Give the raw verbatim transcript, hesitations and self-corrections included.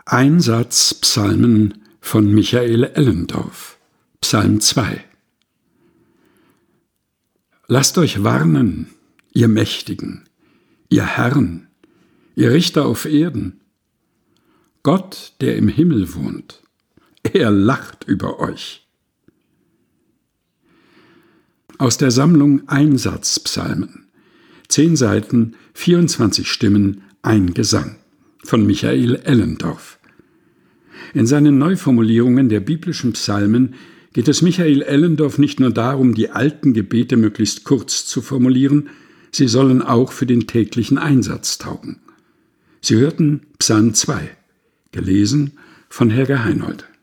Einsatzpsalmen von Michael Ellendorf. Psalm zwei. Lasst euch warnen, ihr Mächtigen, ihr Herren, ihr Richter auf Erden. Gott, der im Himmel wohnt, er lacht über euch. Aus der Sammlung Einsatzpsalmen. Zehn Seiten, vierundzwanzig Stimmen, ein Gesang von Michael Ellendorf. In seinen Neuformulierungen der biblischen Psalmen geht es Michael Ellendorf nicht nur darum, die alten Gebete möglichst kurz zu formulieren, sie sollen auch für den täglichen Einsatz taugen. Sie hörten Psalm zwei, gelesen von Helga Heinold.